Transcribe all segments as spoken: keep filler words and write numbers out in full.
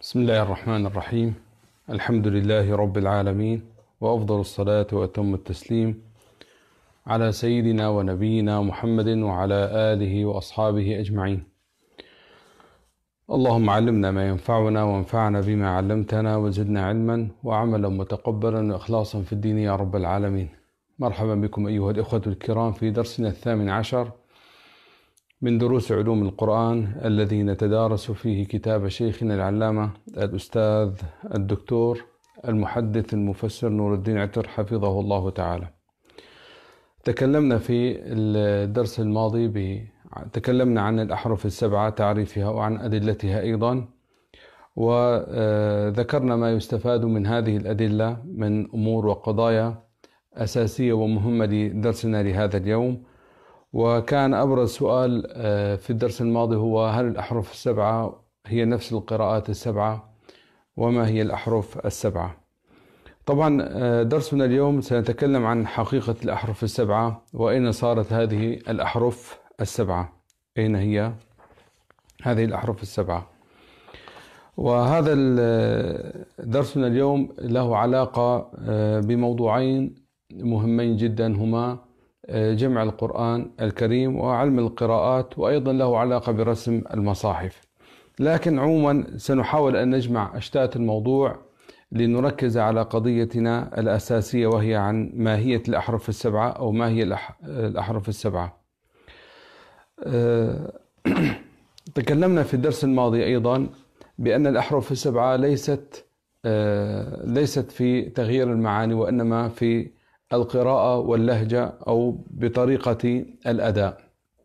بسم الله الرحمن الرحيم. الحمد لله رب العالمين، وأفضل الصلاة وأتم التسليم على سيدنا ونبينا محمد وعلى آله وأصحابه أجمعين. اللهم علمنا ما ينفعنا وانفعنا بما علمتنا وزدنا علما وعملا متقبلا وإخلاصا في الدين يا رب العالمين. مرحبا بكم أيها الإخوة الكرام في درسنا الثامن عشر من دروس علوم القرآن الذي نتدارس فيه كتاب شيخنا العلامة الأستاذ الدكتور المحدث المفسر نور الدين عتر حفظه الله تعالى. تكلمنا في الدرس الماضي ب... تكلمنا عن الأحرف السبعة، تعريفها وعن أدلتها أيضا، وذكرنا ما يستفاد من هذه الأدلة من أمور وقضايا أساسية ومهمة لدرسنا لهذا اليوم. وكان أبرز سؤال في الدرس الماضي هو: هل الأحرف السبعة هي نفس القراءات السبعة؟ وما هي الأحرف السبعة؟ طبعا درسنا اليوم سنتكلم عن حقيقة الأحرف السبعة، وأين صارت هذه الأحرف السبعة، أين هي هذه الأحرف السبعة. وهذا درسنا اليوم له علاقة بموضوعين مهمين جدا، هما جمع القرآن الكريم وعلم القراءات، وأيضا له علاقة برسم المصاحف. لكن عموما سنحاول أن نجمع أشتات الموضوع لنركز على قضيتنا الأساسية، وهي عن ماهية الأحرف السبعة أو ما هي الأحرف السبعة. تكلمنا في الدرس الماضي أيضا بأن الأحرف السبعة ليست ليست في تغيير المعاني، وإنما في القراءة واللهجة أو بطريقة الأداء.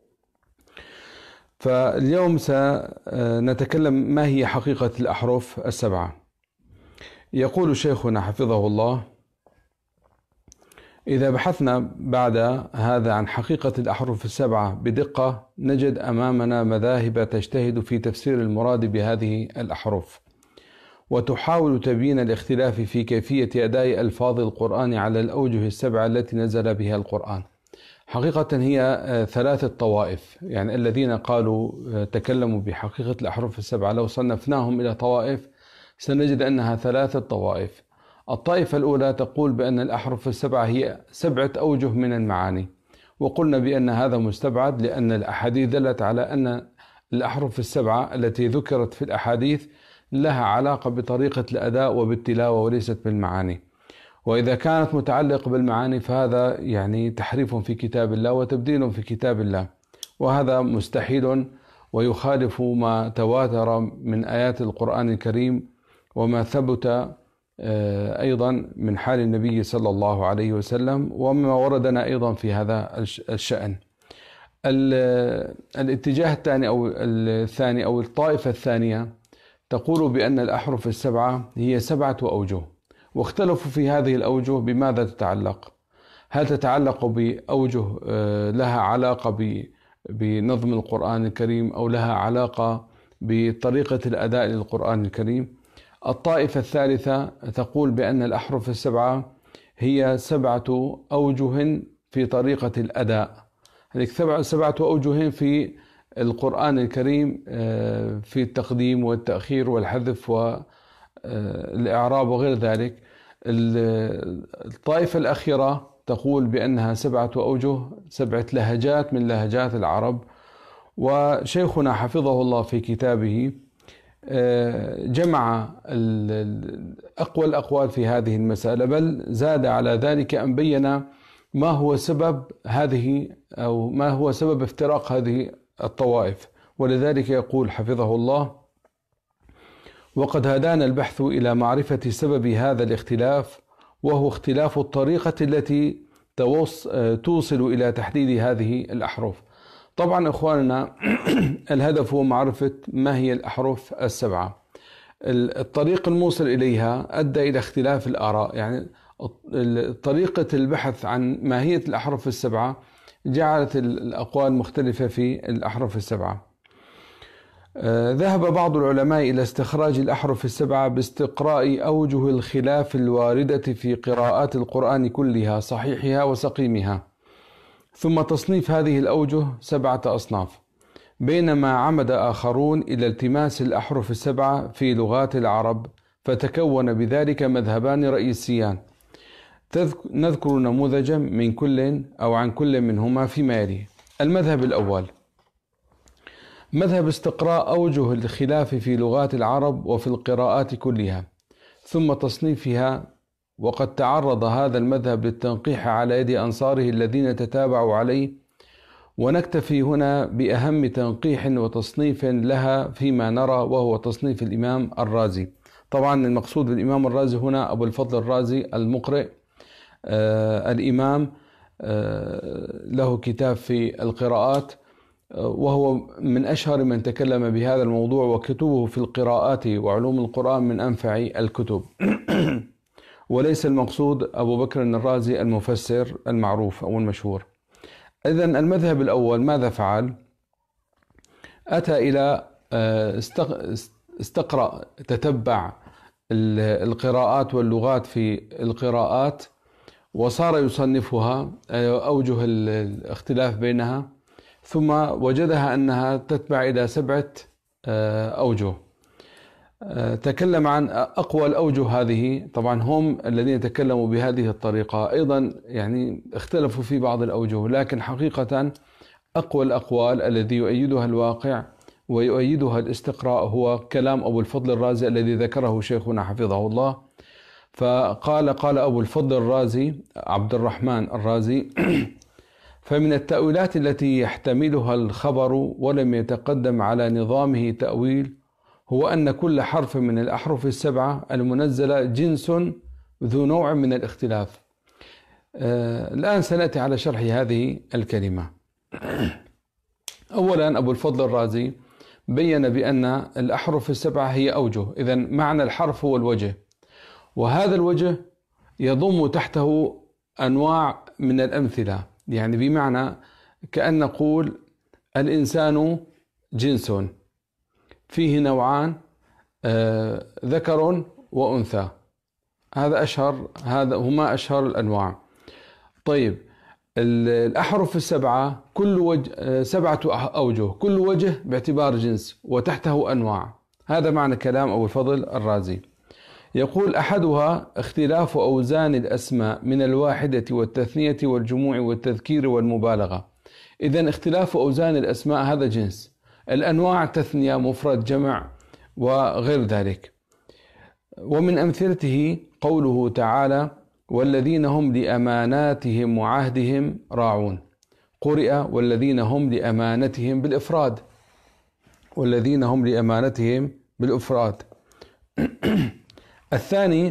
فاليوم سنتكلم ما هي حقيقة الأحرف السبعة. يقول شيخنا حفظه الله: إذا بحثنا بعد هذا عن حقيقة الأحرف السبعة بدقة، نجد أمامنا مذاهب تجتهد في تفسير المراد بهذه الأحرف، وتحاول تبيين الاختلاف في كيفية أداء ألفاظ القرآن على الأوجه السبعة التي نزل بها القرآن. حقيقة هي ثلاثة طوائف، يعني الذين قالوا تكلموا بحقيقة الأحرف السبعة لو صنفناهم إلى طوائف سنجد أنها ثلاثة طوائف. الطائفة الأولى تقول بأن الأحرف السبعة هي سبعة أوجه من المعاني، وقلنا بأن هذا مستبعد، لأن الأحاديث دلت على أن الأحرف السبعة التي ذكرت في الأحاديث لها علاقة بطريقة الأداء وبالتلاوة وليست بالمعاني. وإذا كانت متعلقة بالمعاني فهذا يعني تحريف في كتاب الله وتبديل في كتاب الله، وهذا مستحيل ويخالف ما تواتر من آيات القرآن الكريم وما ثبت أيضا من حال النبي صلى الله عليه وسلم وما وردنا أيضا في هذا الشأن. الاتجاه الثاني أو الثاني أو الطائفة الثانية تقول بأن الأحرف السبعة هي سبعة أوجه، واختلفوا في هذه الأوجه بماذا تتعلق. هل تتعلق بأوجه لها علاقة بنظم القرآن الكريم، أو لها علاقة بطريقة الأداء للقرآن الكريم؟ الطائفة الثالثة تقول بأن الأحرف السبعة هي سبعة أوجه في طريقة الأداء، هذه سبعة أوجه في القرآن الكريم في التقديم والتأخير والحذف والإعراب وغير ذلك. الطائفة الأخيرة تقول بأنها سبعة أوجه، سبعة لهجات من لهجات العرب. وشيخنا حفظه الله في كتابه جمع أقوى الأقوال في هذه المسألة، بل زاد على ذلك أن بين ما هو سبب هذه أو ما هو سبب افتراق هذه الطوائف. ولذلك يقول حفظه الله: وقد هدانا البحث إلى معرفة سبب هذا الاختلاف، وهو اختلاف الطريقة التي توصل إلى تحديد هذه الأحرف. طبعا إخواننا الهدف هو معرفة ما هي الأحرف السبعة. الطريق الموصل إليها أدى إلى اختلاف الآراء، يعني طريقة البحث عن ماهية الأحرف السبعة جعلت الأقوال مختلفة في الأحرف السبعة. ذهب بعض العلماء إلى استخراج الأحرف السبعة باستقراء أوجه الخلاف الواردة في قراءات القرآن كلها، صحيحها وسقيمها، ثم تصنيف هذه الأوجه سبعة أصناف. بينما عمد آخرون إلى التماس الأحرف السبعة في لغات العرب، فتكون بذلك مذهبان رئيسيان. نذكر نموذجا من كل أو عن كل منهما فيما يلي. المذهب الأول مذهب استقراء أوجه الخلاف في لغات العرب وفي القراءات كلها ثم تصنيفها، وقد تعرض هذا المذهب للتنقيح على يد أنصاره الذين تتابعوا عليه، ونكتفي هنا بأهم تنقيح وتصنيف لها فيما نرى، وهو تصنيف الإمام الرازي. طبعا المقصود بالإمام الرازي هنا أبو الفضل الرازي المقرئ، آه الإمام، آه له كتاب في القراءات، آه وهو من أشهر من تكلم بهذا الموضوع، وكتبه في القراءات وعلوم القرآن من أنفع الكتب. وليس المقصود أبو بكر الرازي المفسر المعروف أو المشهور. إذن المذهب الأول ماذا فعل؟ أتى إلى استقرأ تتبع القراءات واللغات في القراءات، وصار يصنفها أوجه الاختلاف بينها، ثم وجدها أنها تتبع إلى سبعة أوجه. تكلم عن أقوى الأوجه هذه، طبعا هم الذين تكلموا بهذه الطريقة أيضا يعني اختلفوا في بعض الأوجه، لكن حقيقة أقوى الأقوال الذي يؤيدها الواقع ويؤيدها الاستقراء هو كلام أبو الفضل الرازي الذي ذكره شيخنا حفظه الله. فقال قال أبو الفضل الرازي عبد الرحمن الرازي: فمن التأويلات التي يحتملها الخبر ولم يتقدم على نظامه تأويل هو أن كل حرف من الأحرف السبعة المنزلة جنس ذو نوع من الاختلاف. آه الآن سنأتي على شرح هذه الكلمة. أولا أبو الفضل الرازي بيّن بأن الأحرف السبعة هي أوجه، إذن معنى الحرف هو الوجه، وهذا الوجه يضم تحته أنواع من الأمثلة، يعني بمعنى كأن نقول الإنسان جنس فيه نوعان، آه ذكر وأنثى، هذا أشهر هذا هما أشهر الأنواع. طيب الأحرف السبعة كل وجه سبعة أوجه، كل وجه باعتبار جنس وتحته أنواع. هذا معنى كلام أبو الفضل الرازي. يقول: أحدها اختلاف أوزان الأسماء من الواحدة والتثنية والجموع والتذكير والمبالغة. إذن اختلاف أوزان الأسماء هذا جنس، الأنواع تثنية، مفرد، جمع وغير ذلك. ومن أمثلته قوله تعالى: والذين هم لأماناتهم وعهدهم راعون. قرئ والذين هم لأمانتهم بالإفراد، والذين هم لأمانتهم بالإفراد. الثاني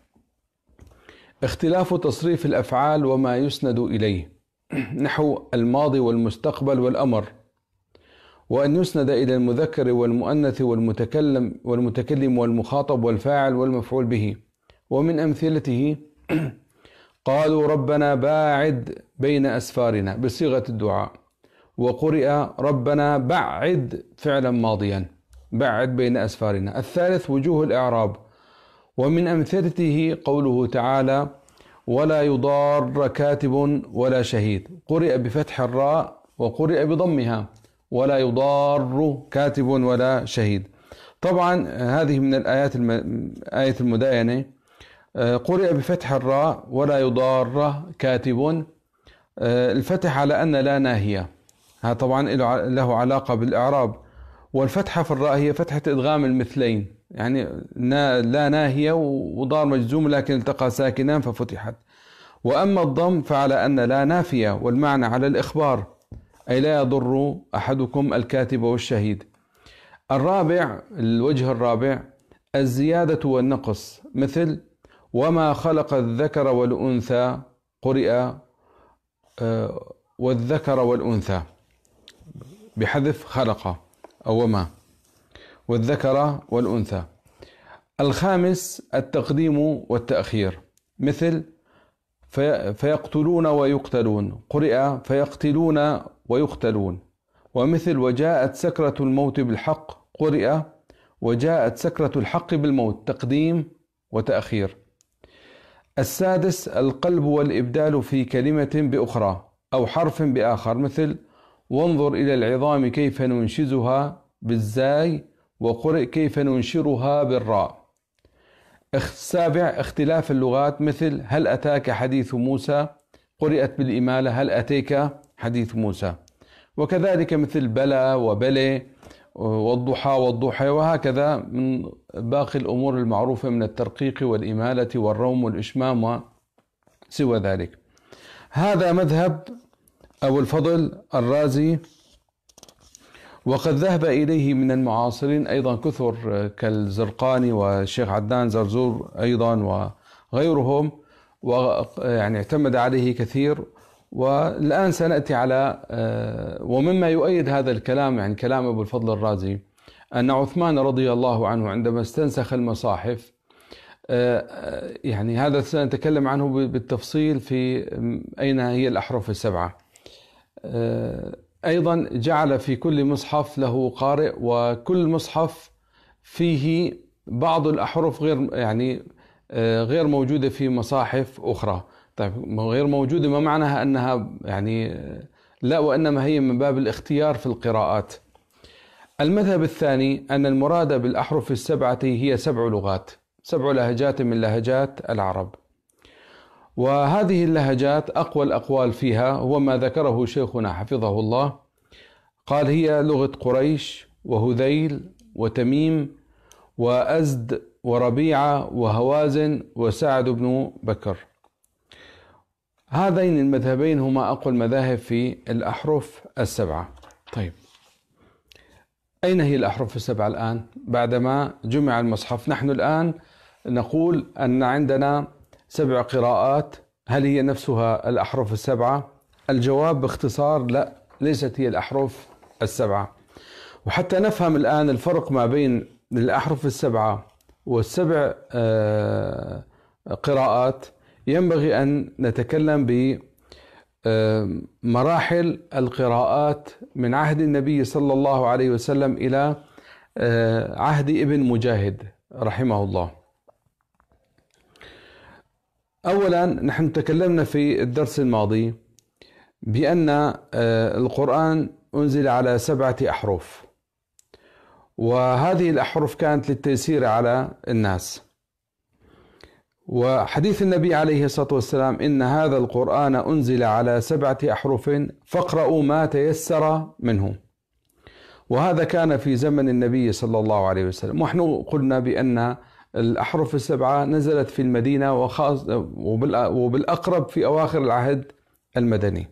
اختلاف تصريف الأفعال وما يسند إليه، نحو الماضي والمستقبل والأمر، وأن يسند إلى المذكر والمؤنث والمتكلم والمتكلم والمخاطب والفاعل والمفعول به. ومن أمثلته قالوا ربنا باعد بين أسفارنا بصيغة الدعاء، وقرئ ربنا بعد فعلا ماضيا، بعد بين أسفارنا. الثالث وجوه الإعراب، ومن أمثلته قوله تعالى: ولا يضار كاتب ولا شهيد. قرئ بفتح الراء وقرئ بضمها، ولا يضار كاتب ولا شهيد. طبعا هذه من الآيات الم... آية المداينة، قرئ بفتح الراء ولا يضار كاتب، الفتح على أن لا ناهية، هذا طبعا له علاقة بالإعراب. والفتحة في الراء هي فتحة إدغام المثلين، يعني لا ناهية وضار مجزوم لكن التقى ساكنان ففتحت. وأما الضم فعلى أن لا نافية، والمعنى على الإخبار، أي لا يضر أحدكم الكاتب والشهيد. الرابع الوجه الرابع الزيادة والنقص، مثل وما خلق الذكر والأنثى، قرئ والذكر والأنثى بحذف خلق أو وما، والذكر والأنثى. الخامس التقديم والتأخير، مثل فيقتلون ويقتلون، قرئ فيقتلون ويقتلون. ومثل وجاءت سكرة الموت بالحق، قرئ وجاءت سكرة الحق بالموت، تقديم وتأخير. السادس القلب والإبدال في كلمة بأخرى أو حرف بآخر، مثل وانظر إلى العظام كيف ننشزها بالزاي، وقرئ كيف ننشرها بالراء. السابع اختلاف اللغات، مثل هل أتاك حديث موسى قرئت بالإمالة هل أتيك حديث موسى، وكذلك مثل بلى وبلي والضحى والضحى، وهكذا من باقي الأمور المعروفة من الترقيق والإمالة والروم والإشمام وسوى ذلك. هذا مذهب أبو الفضل الرازي، وقد ذهب إليه من المعاصرين أيضا كثر كالزرقاني والشيخ عدنان زرزور أيضا وغيرهم، ويعني اعتمد عليه كثير. والآن سنأتي على ومما يؤيد هذا الكلام، يعني كلام أبو الفضل الرازي، أن عثمان رضي الله عنه عندما استنسخ المصاحف، يعني هذا سنتكلم عنه بالتفصيل في أين هي الأحرف السبعة. أيضا جعل في كل مصحف له قارئ، وكل مصحف فيه بعض الأحرف غير يعني غير موجودة في مصاحف أخرى. طيب غير موجودة ما معناها أنها يعني لا، وإنما هي من باب الاختيار في القراءات. المذهب الثاني أن المراد بالأحرف السبعة هي سبع لغات، سبع لهجات من لهجات العرب، وهذه اللهجات أقوى الأقوال فيها هو ما ذكره شيخنا حفظه الله، قال هي لغة قريش وهذيل وتميم وأزد وربيعة وهوازن وسعد بن بكر. هذين المذهبين هما أقوى المذاهب في الأحرف السبعة. طيب أين هي الأحرف السبعة الآن بعدما جمع المصحف؟ نحن الآن نقول أن عندنا سبع قراءات، هل هي نفسها الأحرف السبعة؟ الجواب باختصار لا، ليست هي الأحرف السبعة. وحتى نفهم الآن الفرق ما بين الأحرف السبعة والسبع قراءات، ينبغي أن نتكلم بمراحل القراءات من عهد النبي صلى الله عليه وسلم إلى عهد ابن مجاهد رحمه الله. أولا نحن تكلمنا في الدرس الماضي بأن القرآن أنزل على سبعة أحرف، وهذه الأحرف كانت للتيسير على الناس. وحديث النبي عليه الصلاة والسلام إن هذا القرآن أنزل على سبعة أحرف فاقرأوا ما تيسر منه، وهذا كان في زمن النبي صلى الله عليه وسلم. ونحن قلنا بأن الأحرف السبعة نزلت في المدينة وخاص وبالأقرب في أواخر العهد المدني.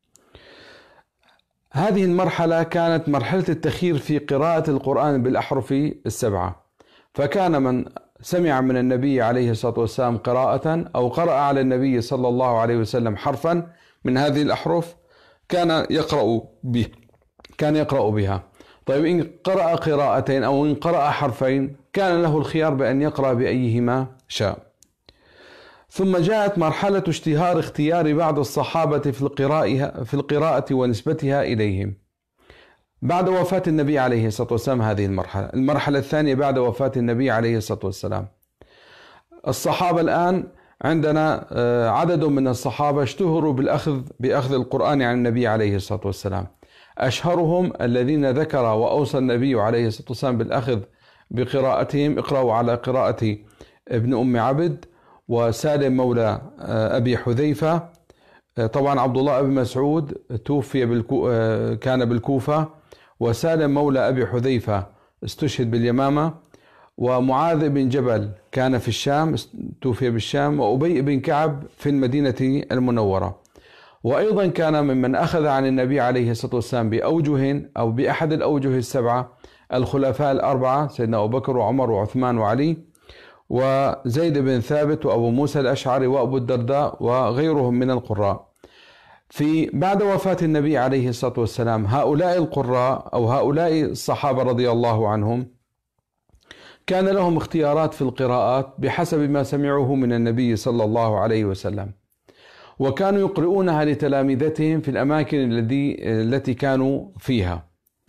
هذه المرحلة كانت مرحلة التخيير في قراءة القرآن بالأحرف السبعة، فكان من سمع من النبي عليه الصلاة والسلام قراءة أو قرأ على النبي صلى الله عليه وسلم حرفا من هذه الأحرف كان يقرأ به كان يقرأ بها. طيب إن قرأ قراءتين أو إن قرأ حرفين كان له الخيار بأن يقرأ بأيهما شاء. ثم جاءت مرحلة اشتهار اختيار بعض الصحابة في القراءة في القراءة ونسبتها إليهم بعد وفاة النبي عليه الصلاة والسلام. هذه المرحلة المرحلة الثانية بعد وفاة النبي عليه الصلاة والسلام. الصحابة الآن عندنا عدد من الصحابة اشتهروا بالأخذ بأخذ القرآن عن النبي عليه الصلاة والسلام. أشهرهم الذين ذكر وأوصى النبي عليه الصلاة والسلام بالأخذ بقراءتهم: اقرأوا على قراءة ابن أم عبد وسالم مولى أبي حذيفة. طبعا عبد الله بن مسعود توفي بالكو... كان بالكوفة، وسالم مولى أبي حذيفة استشهد باليمامة، ومعاذ بن جبل كان في الشام توفي بالشام، وأبي بن كعب في المدينة المنورة. وأيضا كان ممن أخذ عن النبي عليه الصلاة والسلام بأوجه أو بأحد الأوجه السبعة الخلفاء الأربعة: سيدنا أبو بكر وعمر وعثمان وعلي وزيد بن ثابت وأبو موسى الأشعري وأبو الدرداء وغيرهم من القراء. في بعد وفاة النبي عليه الصلاة والسلام هؤلاء القراء أو هؤلاء الصحابة رضي الله عنهم كان لهم اختيارات في القراءات بحسب ما سمعوه من النبي صلى الله عليه وسلم، وكانوا يقرؤونها لتلامذتهم في الأماكن التي التي كانوا فيها.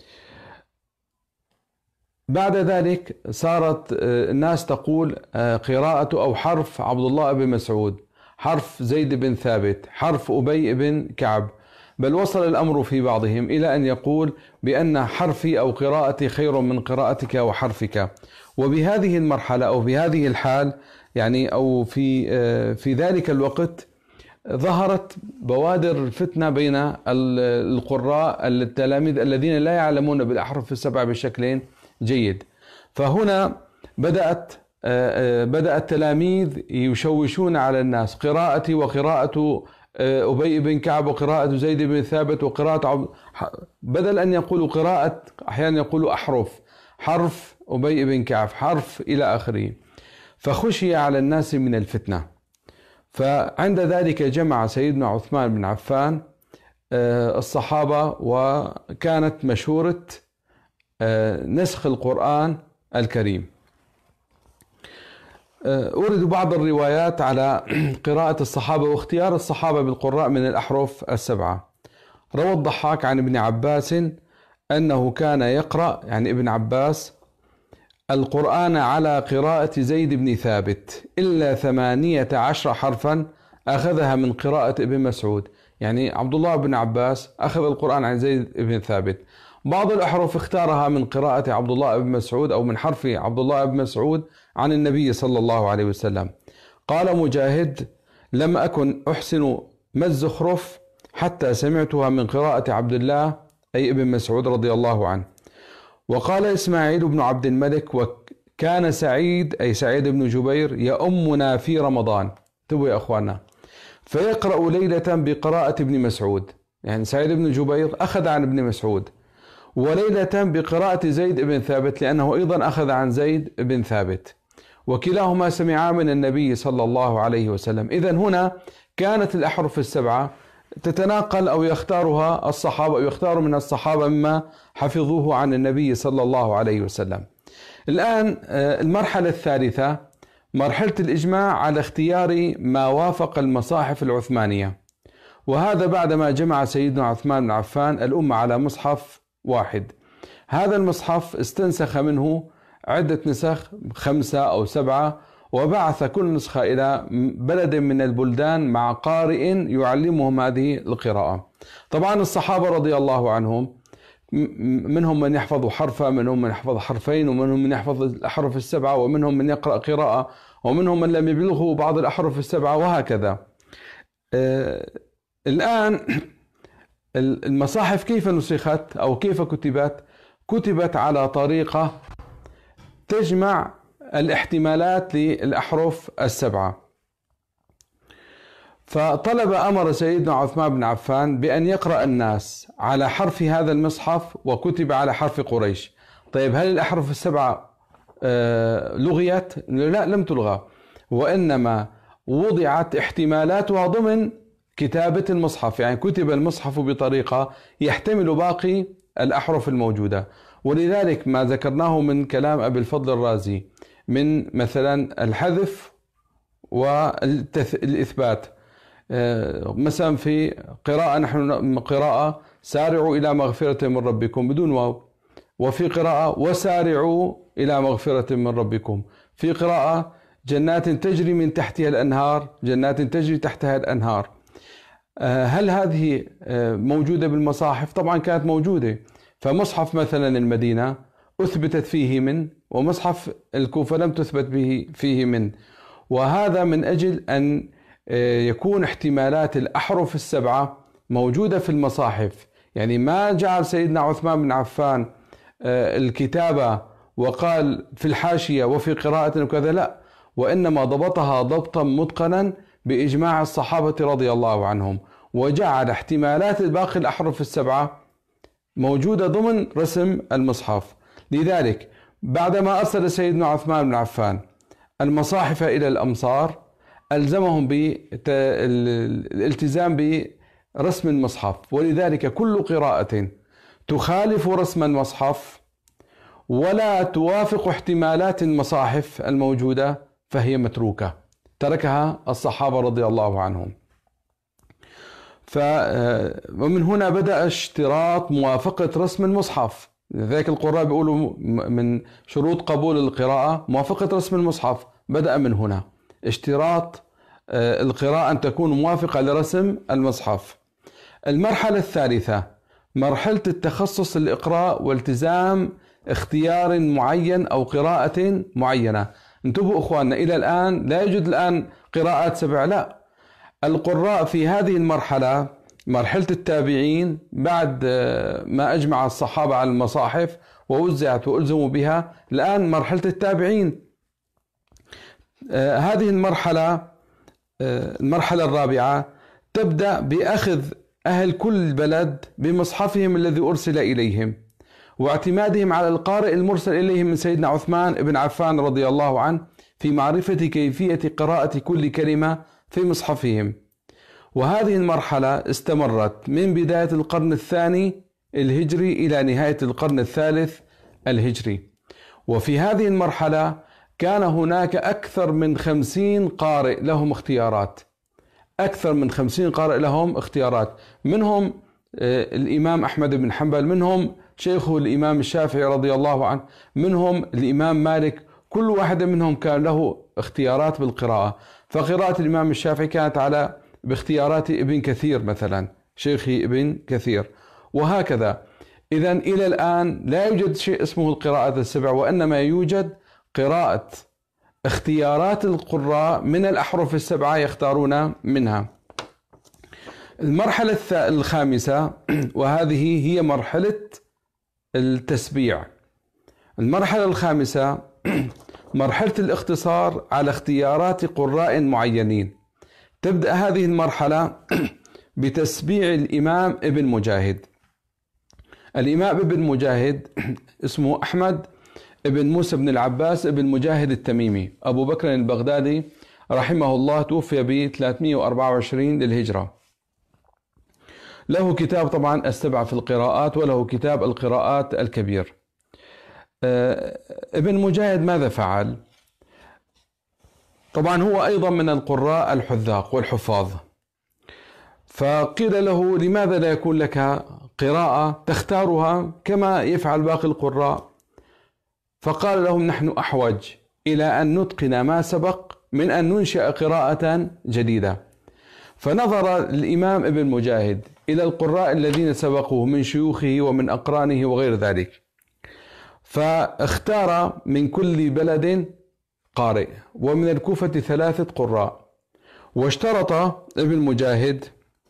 بعد ذلك صارت الناس تقول قراءة أو حرف عبد الله بن مسعود، حرف زيد بن ثابت، حرف أبي بن كعب. بل وصل الأمر في بعضهم إلى أن يقول بأن حرفي أو قراءتي خير من قراءتك وحرفك. وبهذه المرحلة أو بهذه الحال يعني أو في في ذلك الوقت ظهرت بوادر الفتنة بين القراء التلاميذ الذين لا يعلمون بالأحرف السبعة بشكل جيد. فهنا بدأت بدأ التلاميذ يشوشون على الناس قراءتي وقراءة أبي بن كعب وقراءة زيد بن ثابت وقراءة عب... بدل أن يقولوا قراءة أحيانا يقولوا أحرف، حرف أبي بن كعب، حرف إلى آخره. فخشي على الناس من الفتنة. فعند ذلك جمع سيدنا عثمان بن عفان الصحابة، وكانت مشورة نسخ القرآن الكريم. أورد بعض الروايات على قراءة الصحابة واختيار الصحابة بالقراء من الأحرف السبعة. روى الضحاك عن ابن عباس أنه كان يقرأ، يعني ابن عباس، القرآن على قراءة زيد بن ثابت إلا ثمانية عشر حرفا أخذها من قراءة ابن مسعود. يعني عبد الله بن عباس أخذ القرآن عن زيد بن ثابت. بعض الأحرف اختارها من قراءة عبد الله بن مسعود أو من حرف عبد الله بن مسعود عن النبي صلى الله عليه وسلم. قال مجاهد: لم أكن أحسن ما الزخرف حتى سمعتها من قراءة عبد الله أي ابن مسعود رضي الله عنه. وقال إسماعيل بن عبد الملك: وكان سعيد أي سعيد بن جبير يؤمنا في رمضان، تبوا يا أخوانا، فيقرأ ليلة بقراءة ابن مسعود. يعني سعيد بن جبير أخذ عن ابن مسعود، وليلة بقراءة زيد بن ثابت لأنه أيضا أخذ عن زيد بن ثابت، وكلاهما سمعا من النبي صلى الله عليه وسلم. إذن هنا كانت الأحرف السبعة تتناقل أو يختارها الصحابة أو يختار من الصحابة مما حفظوه عن النبي صلى الله عليه وسلم. الآن المرحلة الثالثة مرحلة الإجماع على اختيار ما وافق المصاحف العثمانية، وهذا بعدما جمع سيدنا عثمان بن عفان الأمة على مصحف واحد. هذا المصحف استنسخ منه عدة نسخ، خمسة أو سبعة، وبعث كل نسخة إلى بلد من البلدان مع قارئ يعلمهم هذه القراءة. طبعا الصحابة رضي الله عنهم منهم من يحفظ حرفا، منهم من يحفظ حرفين، ومنهم من يحفظ الأحرف السبعة، ومنهم من يقرأ قراءة، ومنهم من لم يبلغوا بعض الأحرف السبعة، وهكذا. آه الآن المصاحف كيف نسخت أو كيف كتبت؟ كتبت على طريقة تجمع الاحتمالات للأحرف السبعة. فطلب أمر سيدنا عثمان بن عفان بأن يقرأ الناس على حرف هذا المصحف، وكتب على حرف قريش. طيب هل الأحرف السبعة لغيت؟ لا، لم تلغى، وإنما وضعت احتمالاتها ضمن كتابة المصحف. يعني كتب المصحف بطريقة يحتمل باقي الأحرف الموجودة. ولذلك ما ذكرناه من كلام أبي الفضل الرازي من مثلا الحذف والإثبات، مثلا في قراءة نحن قراءة سارعوا إلى مغفرة من ربكم بدون واو، وفي قراءة وسارعوا إلى مغفرة من ربكم، في قراءة جنات تجري من تحتها الأنهار، جنات تجري تحتها الأنهار. هل هذه موجودة بالمصاحف؟ طبعا كانت موجودة. فمصحف مثلا المدينة أثبتت فيه من، ومصحف الكوفة لم تثبت به فيه من، وهذا من أجل أن يكون احتمالات الأحرف السبعة موجودة في المصاحف. يعني ما جعل سيدنا عثمان بن عفان الكتابة وقال في الحاشية وفي قراءة وكذا، لا، وإنما ضبطها ضبطا متقنا بإجماع الصحابة رضي الله عنهم، وجعل احتمالات باقي الأحرف السبعة موجودة ضمن رسم المصحف. لذلك بعدما أرسل سيدنا عثمان بن عفان المصاحف إلى الأمصار ألزمهم بالالتزام برسم المصحف، ولذلك كل قراءة تخالف رسم المصحف ولا توافق احتمالات المصاحف الموجودة فهي متروكة، تركها الصحابة رضي الله عنهم. ومن هنا بدأ اشتراط موافقة رسم المصحف. لذلك القراء بيقولوا من شروط قبول القراءة موافقة رسم المصحف. بدأ من هنا اشتراط القراءة أن تكون موافقة لرسم المصحف. المرحلة الثالثة مرحلة التخصص الإقراء والتزام اختيار معين أو قراءة معينة. انتبهوا أخواننا، إلى الآن لا يوجد الآن قراءات سبع، لا. القراء في هذه المرحلة، مرحلة التابعين، بعد ما أجمع الصحابة على المصاحف ووزعت وألزموا بها، الآن مرحلة التابعين. آه هذه المرحلة آه المرحلة الرابعة تبدأ بأخذ أهل كل بلد بمصحفهم الذي أرسل إليهم واعتمادهم على القارئ المرسل إليهم من سيدنا عثمان بن عفان رضي الله عنه في معرفة كيفية قراءة كل كلمة في مصحفهم. وهذه المرحلة استمرت من بداية القرن الثاني الهجري إلى نهاية القرن الثالث الهجري. وفي هذه المرحلة كان هناك أكثر من خمسين قارئ لهم اختيارات، أكثر من خمسين قارئ لهم اختيارات، منهم الإمام أحمد بن حنبل، منهم شيخه الإمام الشافعي رضي الله عنه، منهم الإمام مالك. كل واحد منهم كان له اختيارات بالقراءة. فقراءة الإمام الشافعي كانت على باختيارات ابن كثير مثلا، شيخي ابن كثير، وهكذا. إذن إلى الآن لا يوجد شيء اسمه القراءة السبع، وإنما يوجد قراءة اختيارات القراء من الأحرف السبعة يختارون منها. المرحلة الخامسة وهذه هي مرحلة التسبيع. المرحلة الخامسة مرحلة الاختصار على اختيارات قراء معينين. تبدأ هذه المرحلة بتسبيع الإمام ابن مجاهد. الإمام ابن مجاهد اسمه أحمد ابن موسى بن العباس ابن مجاهد التميمي، أبو بكر البغدادي رحمه الله، توفي ب ثلاثمئة وأربعة وعشرين للهجرة. له كتاب طبعا السبع في القراءات، وله كتاب القراءات الكبير. ابن مجاهد ماذا فعل؟ طبعا هو أيضا من القراء الحذاق والحفاظ، فقيل له لماذا لا يكون لك قراءة تختارها كما يفعل باقي القراء؟ فقال لهم نحن أحوج إلى أن نتقن ما سبق من أن ننشئ قراءة جديدة. فنظر الإمام ابن مجاهد إلى القراء الذين سبقوه من شيوخه ومن أقرانه وغير ذلك، فاختار من كل بلد قارئ، ومن الكوفة ثلاثة قراء. واشترط ابن مجاهد،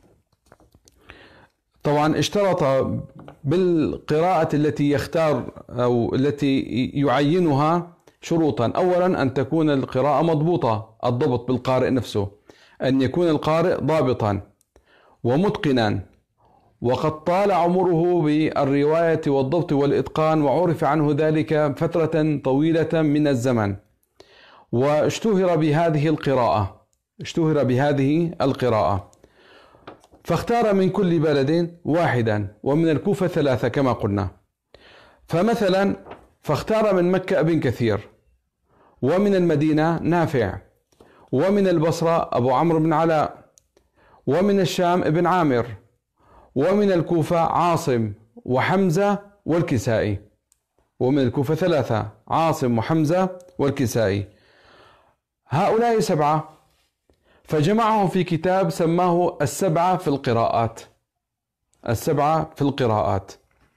طبعا اشترط بالقراءة التي يختار أو التي يعينها شروطا. أولا أن تكون القراءة مضبوطة، الضبط بالقارئ نفسه، أن يكون القارئ ضابطا ومتقنا وقد طال عمره بالرواية والضبط والإتقان، وعرف عنه ذلك فترة طويلة من الزمن، واشتهر بهذه القراءة اشتهر بهذه القراءة فاختار من كل بلد واحدا، ومن الكوفة ثلاثة كما قلنا. فمثلا فاختار من مكة ابن كثير، ومن المدينة نافع، ومن البصرة أبو عمرو بن علاء، ومن الشام ابن عامر، ومن الكوفة عاصم وحمزة والكسائي. ومن الكوفة ثلاثة، عاصم وحمزة والكسائي. هؤلاء سبعة، فجمعهم في كتاب سماه السبعة في القراءات. السبعة في القراءات.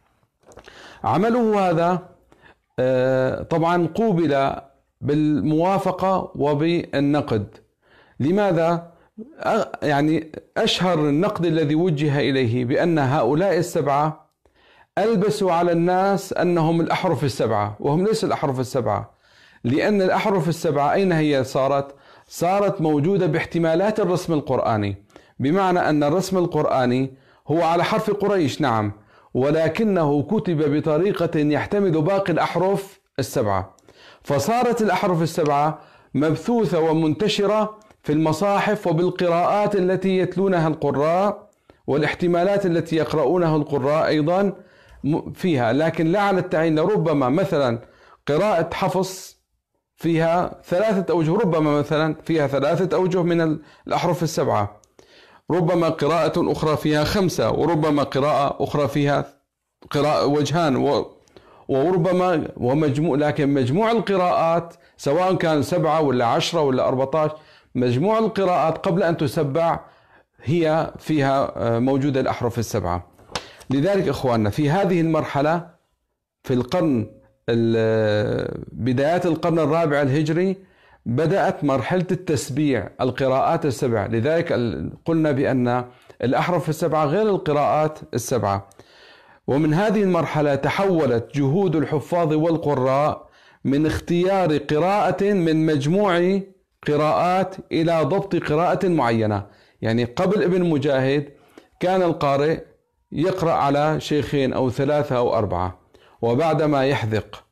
عمله هذا طبعا قوبل بالموافقة وبالنقد. لماذا؟ يعني أشهر النقد الذي وجه إليه بأن هؤلاء السبعة ألبسوا على الناس أنهم الأحرف السبعة، وهم ليس الأحرف السبعة، لأن الأحرف السبعة أين هي صارت؟ صارت موجودة باحتمالات الرسم القرآني، بمعنى أن الرسم القرآني هو على حرف قريش نعم، ولكنه كتب بطريقة يحتمل باقي الأحرف السبعة، فصارت الأحرف السبعة مبثوثة ومنتشرة في المصاحف وبالقراءات التي يتلونها القراء، والاحتمالات التي يقرؤونها القراء أيضا فيها، لكن لا على التعيين. ربما مثلا قراءة حفص فيها ثلاثة أوجه، ربما مثلا فيها ثلاثة أوجه من الأحرف السبعة، ربما قراءة أخرى فيها خمسة، وربما قراءة أخرى فيها قراءة وجهان، وربما ومجموع، لكن مجموع القراءات سواء كان سبعة ولا عشرة ولا أربعة عشر، مجموع القراءات قبل أن تسبع هي فيها موجودة الأحرف السبعة. لذلك إخواننا في هذه المرحلة في القرن بدايات القرن الرابع الهجري بدأت مرحلة التسبيع القراءات السبع. لذلك قلنا بأن الأحرف السبعة غير القراءات السبعة. ومن هذه المرحلة تحولت جهود الحفاظ والقراء من اختيار قراءة من مجموع قراءات إلى ضبط قراءة معينة. يعني قبل ابن مجاهد كان القارئ يقرأ على شيخين أو ثلاثة أو أربعة، وبعدما يحذق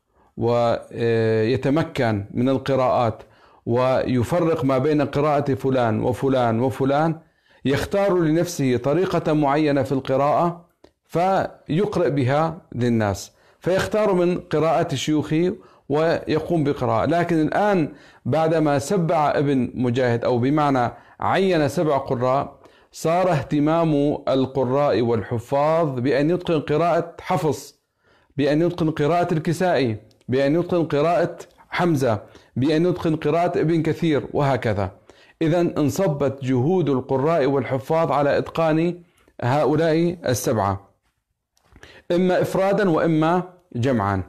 ويتمكن من القراءات ويفرق ما بين قراءة فلان وفلان وفلان يختار لنفسه طريقة معينة في القراءة فيقرأ بها للناس، فيختار من قراءة شيوخه ويقوم بقراءة. لكن الآن بعدما سبع ابن مجاهد أو بمعنى عين سبع قراء صار اهتمام القراء والحفاظ بأن يتقن قراءة حفص، بأن يتقن قراءة الكسائي، بأن يتقن قراءة حمزة، بأن يتقن قراءة ابن كثير، وهكذا. إذن انصبت جهود القراء والحفاظ على إتقان هؤلاء السبعة إما إفرادا وإما جمعا.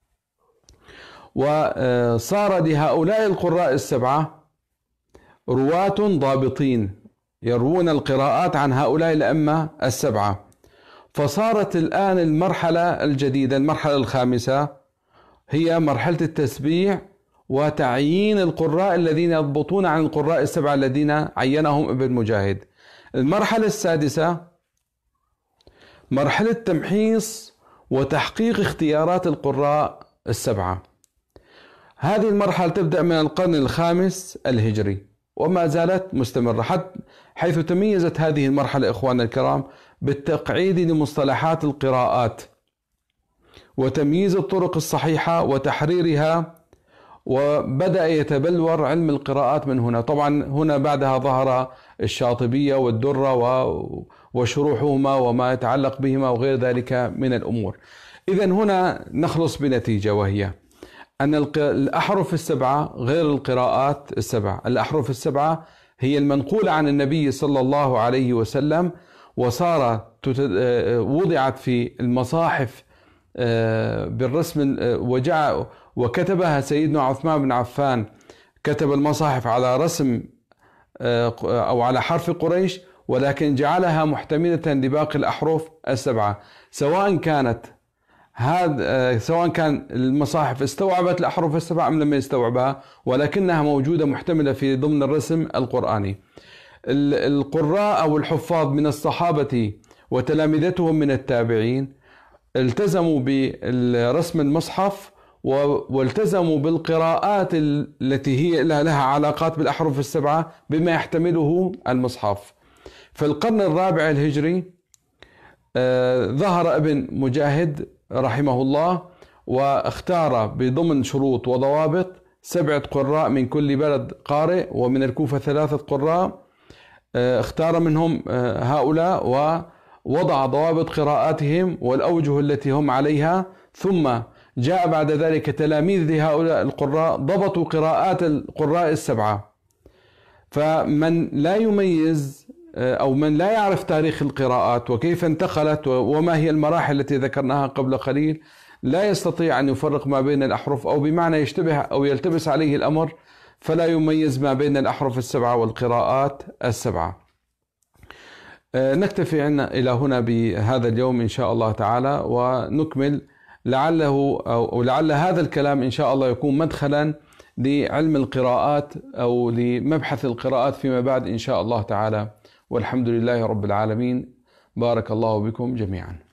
وصار لهؤلاء القراء السبعة رواة ضابطين يروون القراءات عن هؤلاء الأئمة السبعة. فصارت الآن المرحلة الجديدة المرحلة الخامسة هي مرحلة التسبيع وتعيين القراء الذين يضبطون عن القراء السبعة الذين عينهم ابن مجاهد. المرحلة السادسة مرحلة تمحيص وتحقيق اختيارات القراء السبعة. هذه المرحلة تبدأ من القرن الخامس الهجري وما زالت مستمرة، حتى حيث تميزت هذه المرحلة إخواننا الكرام بالتقعيد لمصطلحات القراءات وتمييز الطرق الصحيحة وتحريرها، وبدأ يتبلور علم القراءات من هنا. طبعا هنا بعدها ظهر الشاطبية والدرة وشروحهما وما يتعلق بهما وغير ذلك من الأمور. إذن هنا نخلص بنتيجة، وهي أن الأحرف السبعة غير القراءات السبع. الأحرف السبعة هي المنقولة عن النبي صلى الله عليه وسلم، وصارت وضعت في المصاحف بالرسم وجاء وكتبها سيدنا عثمان بن عفان، كتب المصاحف على رسم أو على حرف قريش، ولكن جعلها محتملة لباقي الأحرف السبعة، سواء كانت هذا سواء كان المصاحف استوعبت الأحرف السبعة أم لم يستوعبها، ولكنها موجودة محتملة في ضمن الرسم القرآني. القراء أو الحفاظ من الصحابة وتلامذتهم من التابعين التزموا برسم المصحف والتزموا بالقراءات التي هي لها علاقات بالأحرف السبعة بما يحتمله المصحف. في القرن الرابع الهجري ظهر ابن مجاهد رحمه الله واختار بضمن شروط وضوابط سبعة قراء من كل بلد قارئ، ومن الكوفة ثلاثة قراء، اختار منهم هؤلاء ووضع ضوابط قراءاتهم والأوجه التي هم عليها، ثم جاء بعد ذلك تلاميذ لهؤلاء القراء ضبطوا قراءات القراء السبعة. فمن لا يميز أو من لا يعرف تاريخ القراءات وكيف انتقلت وما هي المراحل التي ذكرناها قبل قليل لا يستطيع أن يفرق ما بين الأحرف، أو بمعنى يشتبه أو يلتبس عليه الأمر فلا يميز ما بين الأحرف السبعة والقراءات السبعة. نكتفي عنا إلى هنا بهذا اليوم إن شاء الله تعالى، ونكمل لعله أو لعل هذا الكلام إن شاء الله يكون مدخلا لعلم القراءات أو لمبحث القراءات فيما بعد إن شاء الله تعالى. والحمد لله رب العالمين. بارك الله بكم جميعا.